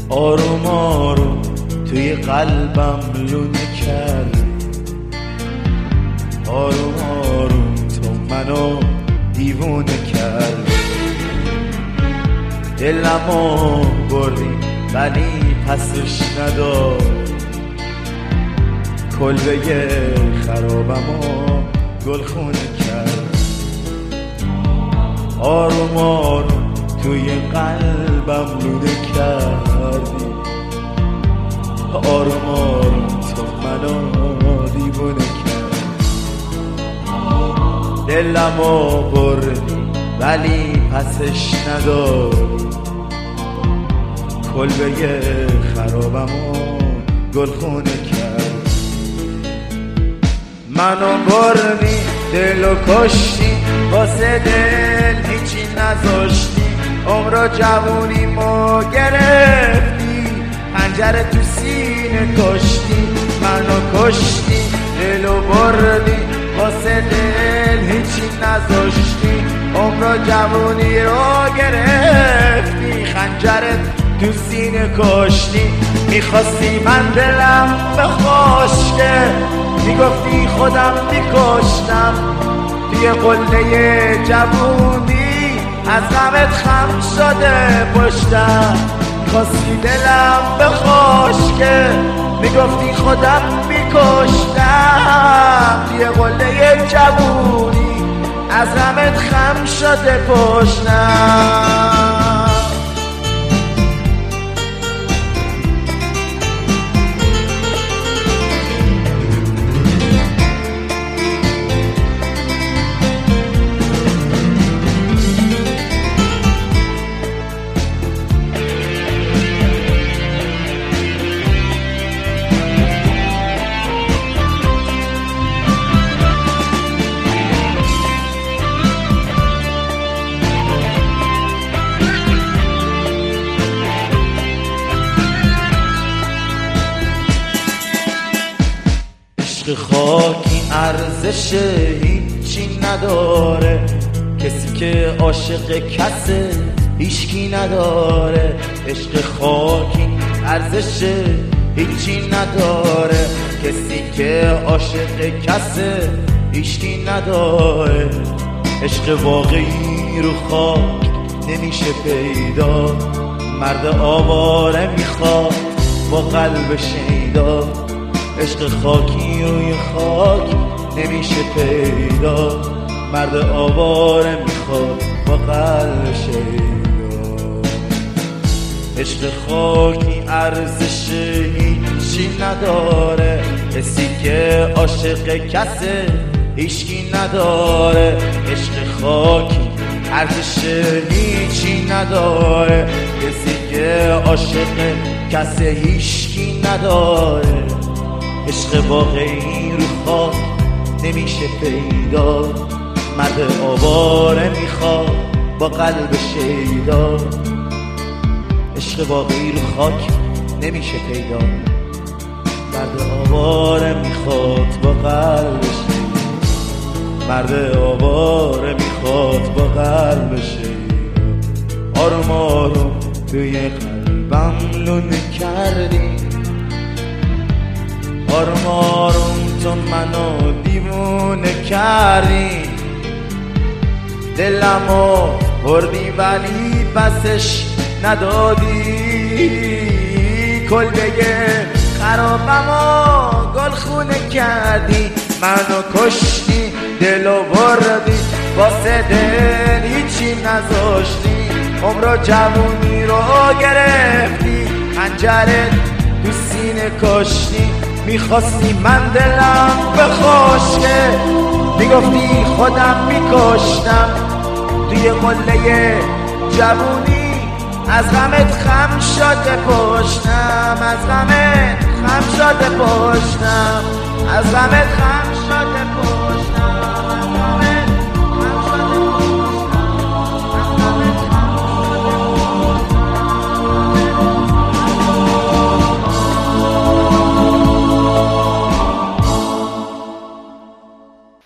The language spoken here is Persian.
آروم آروم توی قلبم لونه کردی، آروم آروم تو منو دیوونه کردی. دلمو بردی ولی پسش نداد، کلبه خرابمو گلخونه کرد. آروم آروم توی قلبم لونه کردی، آروم آروم تو منو دیوونه کرد. دلمو بردی ولی پسش نداری، کلبه خرابمو گلخونه کرد. منو بردی دلو کشتی، واسه دل هیچی نذاشتی، عمر جوونیمو گرفتی، پنجره تو سینه کشتی. منو کشتی دلو بردی، واسه دل هیچی نذاشتی، عمر جوونی رو گرفتی، خنجرت تو سینه کشتی. میخواستی من دلم بخشکه، میگفتی خودم میکشتم، توی قله جوونی از غمت خم شده پشتم. میخواستی دلم بخشکه، میگفتی خودم میکشتم، توی قله جوونی از غمت خم شده پشتم. عشق خاکی ارزش هیچی نداره، کسی که عاشق کسه هیچکی نداره. عشق خاکی ارزش هیچی نداره، کسی که عاشق کسه هیچکی نداره. عشق واقعی رو خاک نمیشه پیدا، مرد آواره میخواد با قلب شیدا. عشق خاکی روی خاک نمیشه پیدا، مرد آواره میخواد با قلب شیدا. عشق خاکی ارزش هیچی نداره، کسی که عاشق کسه هیچکی نداره. عشق خاکی ارزش هیچی نداره، کسی که عاشق کسه هیچکی نداره. عشق واقعی رو خاک نمیشه پیدا، مرد آواره میخواد با قلب شیدا. عشق واقعی رو خاک نمیشه پیدا، مرد آواره میخواد با قلب شیدا، مرد آواره میخواد با قلب شیدا. آروم آروم توی قلبم لونه کردی، آروم آروم تو منو دیوونه کردی. دلمو بردی ولی پسش ندادی، کلبه خرابمو گلخونه کردی. منو کشتی دلو بردی، واسه دل هیچی نذاشتی، عمر جوونی رو گرفتی، خنجرت تو سینه کشتی. میخواستی من دلم بخشکه، میگفتی خودم میکشتم، توی قله جوونی از غمت خم شده پشتم، از غمت خم شده پشتم، از غمت خم شده پشتم.